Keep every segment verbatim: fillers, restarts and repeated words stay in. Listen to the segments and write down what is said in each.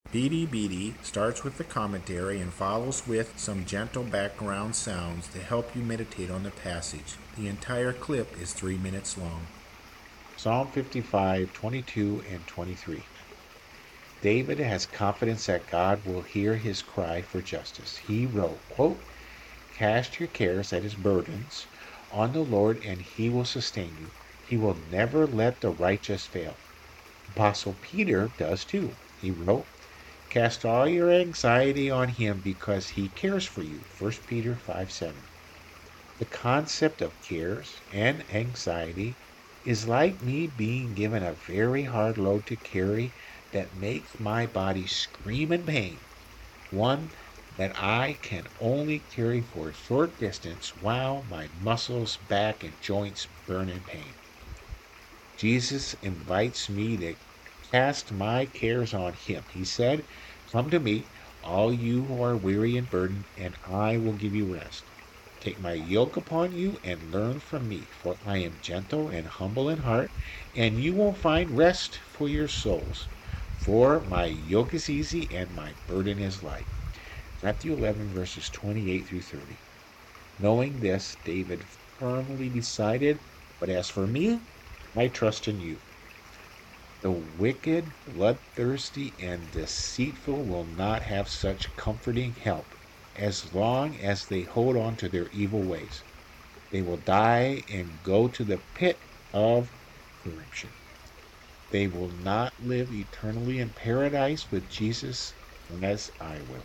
Beady Beady starts with the commentary and follows with some gentle background sounds to help you meditate on the passage. The entire clip is three minutes long. Psalm fifty-five, twenty-two and twenty-three. David has confidence that God will hear his cry for justice. He wrote, quote, "Cast your cares, that is burdens, on the Lord, and he will sustain you. He will never let the righteous fail." Apostle Peter does too. He wrote, "Cast all your anxiety on him because he cares for you." First Peter five seven. The concept of cares and anxiety is like me being given a very hard load to carry that makes my body scream in pain, one that I can only carry for a short distance while my muscles, back, and joints burn in pain. Jesus invites me to cast my cares on him. He said, "Come to me, all you who are weary and burdened, and I will give you rest. Take my yoke upon you and learn from me, for I am gentle and humble in heart, and you will find rest for your souls. For my yoke is easy and my burden is light." Matthew eleven, verses twenty-eight through thirty. Knowing this, David firmly decided, "But as for me, I trust in you." The wicked, bloodthirsty, and deceitful will not have such comforting help as long as they hold on to their evil ways. They will die and go to the pit of corruption. They will not live eternally in paradise with Jesus as I will.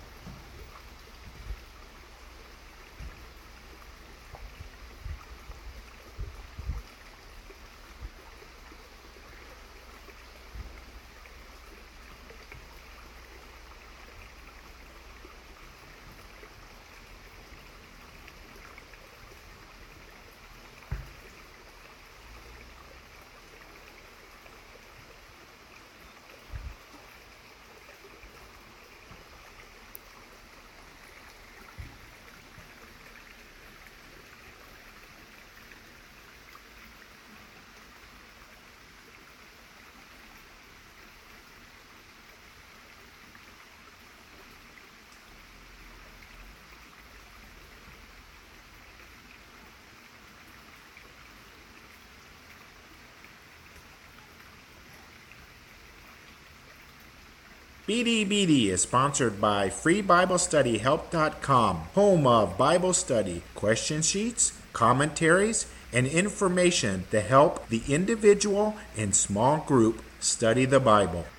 Beady Beady is sponsored by free bible study help dot com, home of Bible study, question sheets, commentaries, and information to help the individual and small group study the Bible.